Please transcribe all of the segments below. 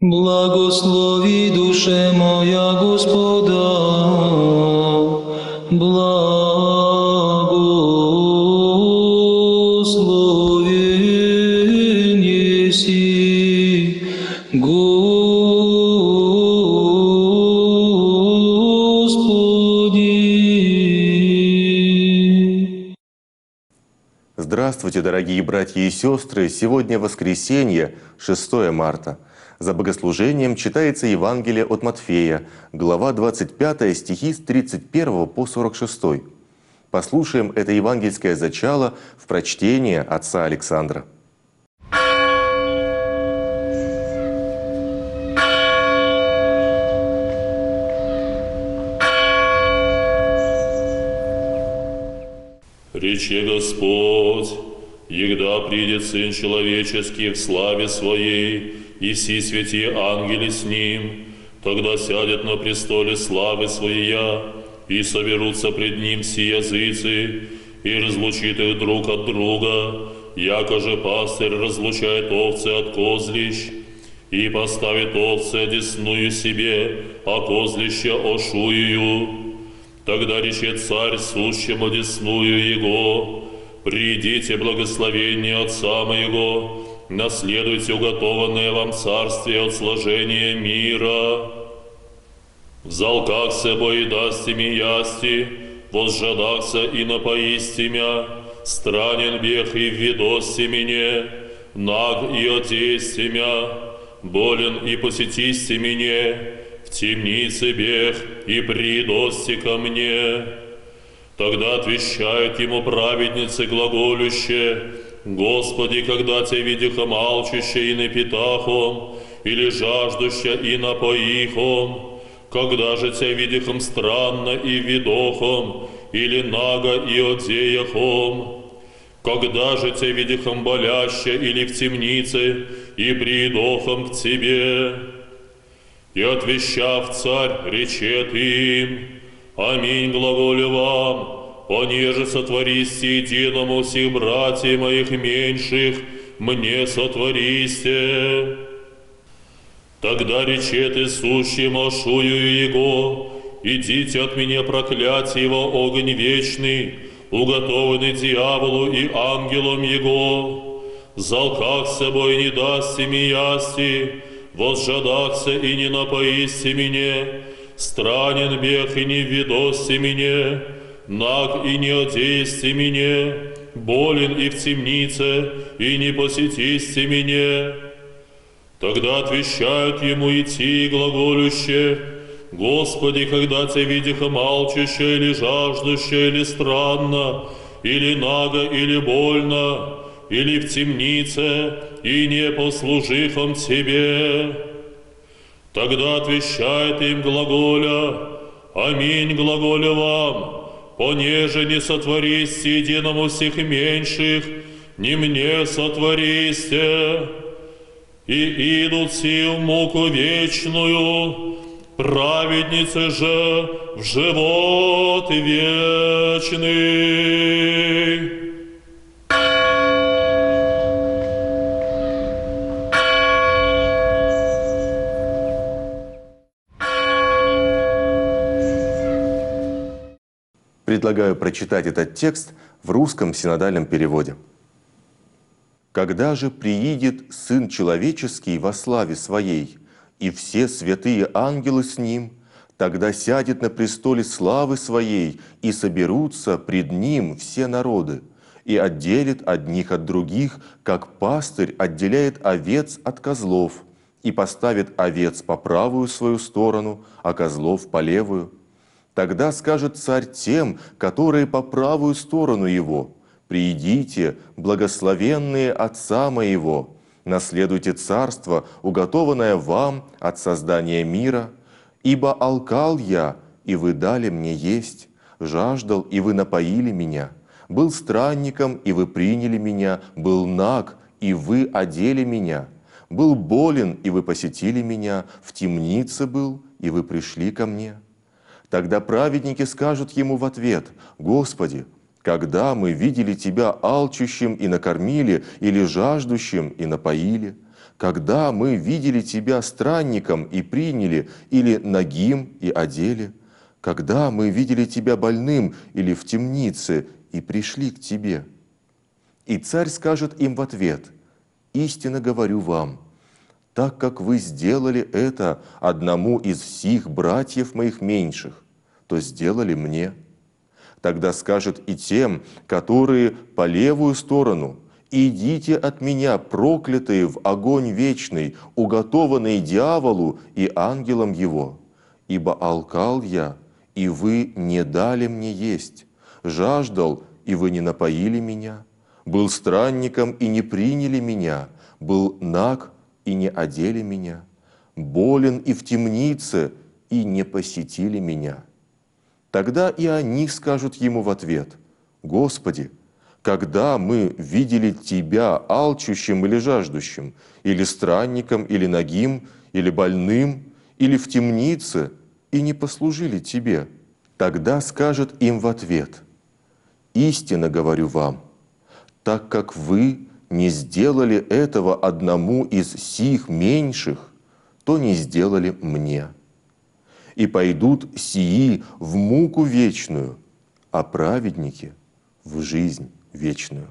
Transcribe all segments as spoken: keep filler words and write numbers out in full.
Благослови, душе моя, Господа, благословен еси, Господи. Здравствуйте, дорогие братья и сестры! Сегодня воскресенье, шестое марта. За богослужением читается Евангелие от Матфея, глава двадцать пятая, стихи с тридцать первого по сорок шестой. Послушаем это евангельское зачало в прочтении отца Александра. Рече Господь: «Егда придет Сын Человеческий в славе Своей, и все святые ангели с Ним, тогда сядет на престоле славы Своей, и соберутся пред Ним все языцы, и разлучит их друг от друга, яко же пастырь разлучает овцы от козлищ, и поставит овцы одесную себе, а козлища ошуюю. Тогда речет царь сущему одесную его: придите, благословение Отца моего, наследуйте уготованное вам царствие от сложения мира. Взалках собой и дасте ми ясти, возжадахся и напоисти мя, странен бег и введости мне, наг и одесте мя, болен и посетисте мне, в темнице бег и придости ко мне». Тогда отвечает ему праведницы глаголюще: «Господи, когда Те видиха молчаще и напитахом, или жаждуща и напоихом, когда же Те видихом странно и видохом, или наго и одеяхом, когда же Те видихом боляще или в темнице, и придохом к Тебе». И отвещав царь, речет им: «Аминь, глаголю вам, понеже сотвористе единому всех братьев моих меньших, мне сотвористе». Тогда речет и сущим ошую его: «Идите от меня, проклятие его, огонь вечный, уготованный дьяволу и ангелам его. Залках с собой не дасте ми ясти, возжадахся и не напоисте меня, странен бег и не введосте меня, наг и не одесте меня, болен и в темнице, и не посетисте меня». Тогда отвечают ему идти глаголюще: «Господи, когда Те видиха молчаще или жаждуще, или странно, или наго, или больно, или в темнице, и не послужихом Тебе». Тогда отвечает им глаголя: «Аминь, глаголю вам, понеже не сотвористе единому всех меньших, не мне сотвористе». И идут все в муку вечную, праведницы же в живот вечный». Предлагаю прочитать этот текст в русском синодальном переводе. «Когда же приидет Сын Человеческий во славе Своей, и все святые ангелы с Ним, тогда сядет на престоле славы Своей, и соберутся пред Ним все народы, и отделит одних от других, как пастырь отделяет овец от козлов, и поставит овец по правую свою сторону, а козлов по левую. Тогда скажет царь тем, которые по правую сторону его: «Приидите, благословенные Отца моего, наследуйте царство, уготованное вам от создания мира. Ибо алкал я, и вы дали мне есть, жаждал, и вы напоили меня, был странником, и вы приняли меня, был наг, и вы одели меня, был болен, и вы посетили меня, в темнице был, и вы пришли ко мне». Тогда праведники скажут ему в ответ: «Господи, когда мы видели Тебя алчущим и накормили, или жаждущим и напоили? когда мы видели Тебя странником и приняли, или нагим и одели? Когда мы видели Тебя больным или в темнице и пришли к Тебе?» И царь скажет им в ответ: «Истинно говорю вам, так как вы сделали это одному из всех братьев моих меньших, то сделали мне». Тогда скажет и тем, которые по левую сторону: «Идите от меня, проклятые, в огонь вечный, уготованный дьяволу и ангелам его. Ибо алкал я, и вы не дали мне есть, жаждал, и вы не напоили меня, был странником, и не приняли меня, был наг, и не одели меня, болен и в темнице, и не посетили меня». Тогда и они скажут ему в ответ: «Господи, когда мы видели Тебя алчущим или жаждущим, или странником, или нагим, или больным, или в темнице, и не послужили Тебе?» Тогда скажет им в ответ: «Истинно говорю вам, так как вы не сделали этого одному из сих меньших, то не сделали мне. И пойдут сии в муку вечную, а праведники в жизнь вечную».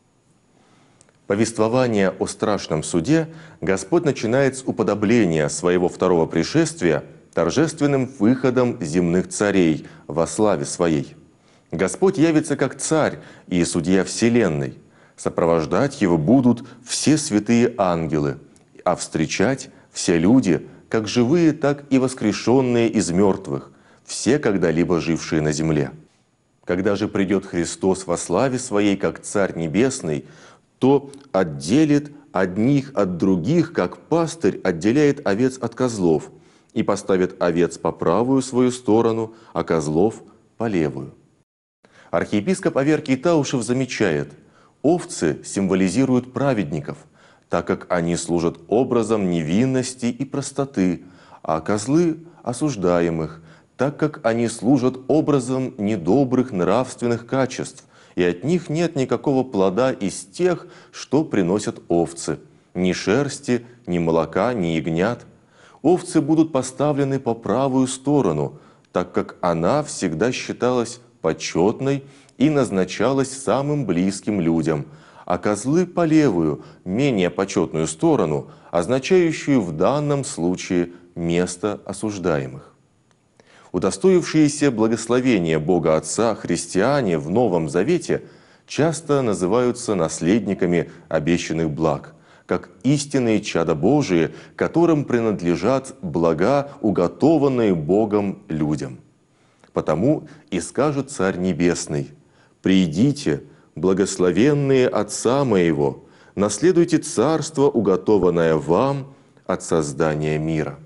Повествование о страшном суде Господь начинает с уподобления своего второго пришествия торжественным выходом земных царей во славе Своей. Господь явится как царь и судья вселенной. Сопровождать Его будут все святые ангелы, а встречать все люди, как живые, так и воскрешенные из мертвых, все когда-либо жившие на земле. Когда же придет Христос во славе Своей, как Царь Небесный, то отделит одних от других, как пастырь отделяет овец от козлов, и поставит овец по правую свою сторону, а козлов по левую. Архиепископ Аверкий Таушев замечает: овцы символизируют праведников, так как они служат образом невинности и простоты, а козлы – осуждаемых, так как они служат образом недобрых нравственных качеств, и от них нет никакого плода из тех, что приносят овцы, ни шерсти, ни молока, ни ягнят. Овцы будут поставлены по правую сторону, так как она всегда считалась почетной и назначалась самым близким людям, а козлы по левую, менее почетную сторону, означающую в данном случае место осуждаемых. Удостоившиеся благословения Бога Отца христиане в Новом Завете часто называются наследниками обещанных благ, как истинные чада Божии, которым принадлежат блага, уготованные Богом людям. Потому и скажет Царь Небесный: «Придите, благословенные Отца Моего, наследуйте царство, уготованное вам от создания мира».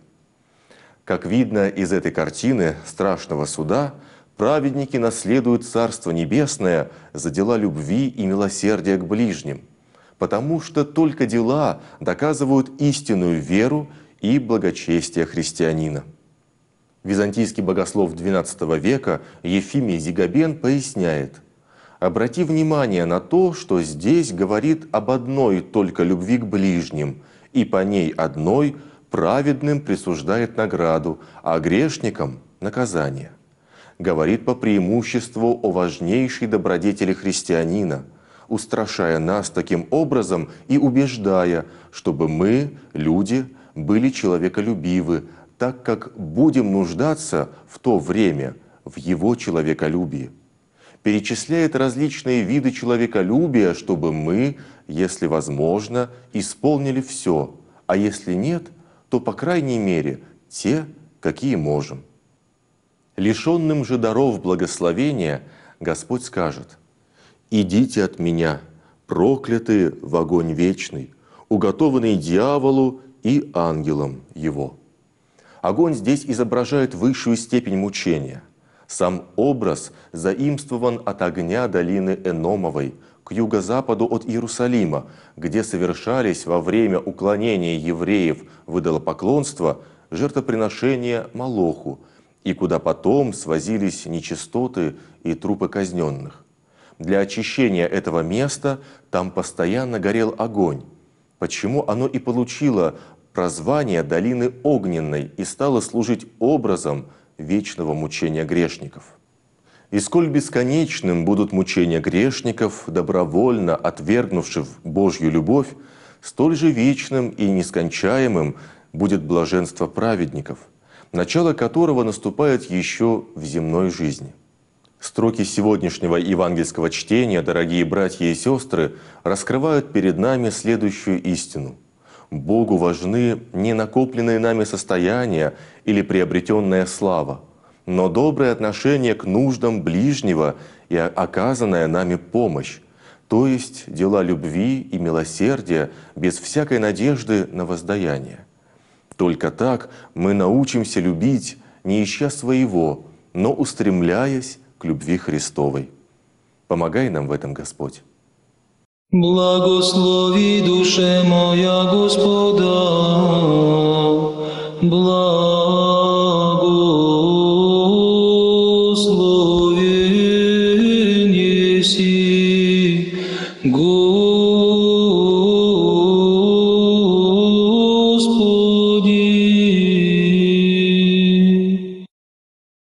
Как видно из этой картины страшного суда, праведники наследуют Царство Небесное за дела любви и милосердия к ближним, потому что только дела доказывают истинную веру и благочестие христианина. Византийский богослов двенадцатого века Ефимий Зигабен поясняет: «Обрати внимание на то, что здесь говорит об одной только любви к ближним, и по ней одной праведным присуждает награду, а грешникам – наказание. Говорит по преимуществу о важнейшей добродетели христианина, устрашая нас таким образом и убеждая, чтобы мы, люди, были человеколюбивы, так как будем нуждаться в то время в его человеколюбии. Перечисляет различные виды человеколюбия, чтобы мы, если возможно, исполнили все, а если нет, то, по крайней мере, те, какие можем. Лишенным же даров благословения Господь скажет: «Идите от меня, проклятые, в огонь вечный, уготованный дьяволу и ангелам его». Огонь здесь изображает высшую степень мучения. Сам образ заимствован от огня долины Эномовой к юго-западу от Иерусалима, где совершались во время уклонения евреев в идолопоклонство жертвоприношения Молоху, и куда потом свозились нечистоты и трупы казненных. Для очищения этого места там постоянно горел огонь. почему оно и получило прозвание долины огненной и стало служить образом вечного мучения грешников. И сколь бесконечным будут мучения грешников, добровольно отвергнувших Божью любовь, столь же вечным и нескончаемым будет блаженство праведников, начало которого наступает еще в земной жизни. Строки сегодняшнего евангельского чтения, дорогие братья и сестры, раскрывают перед нами следующую истину. Богу важны не накопленные нами состояния или приобретенная слава, но доброе отношение к нуждам ближнего и оказанная нами помощь, то есть дела любви и милосердия без всякой надежды на воздаяние. Только так мы научимся любить, не ища своего, но устремляясь к любви Христовой. Помогай нам в этом, Господь. Благослови душе моя Господа, благословен еси, Господи.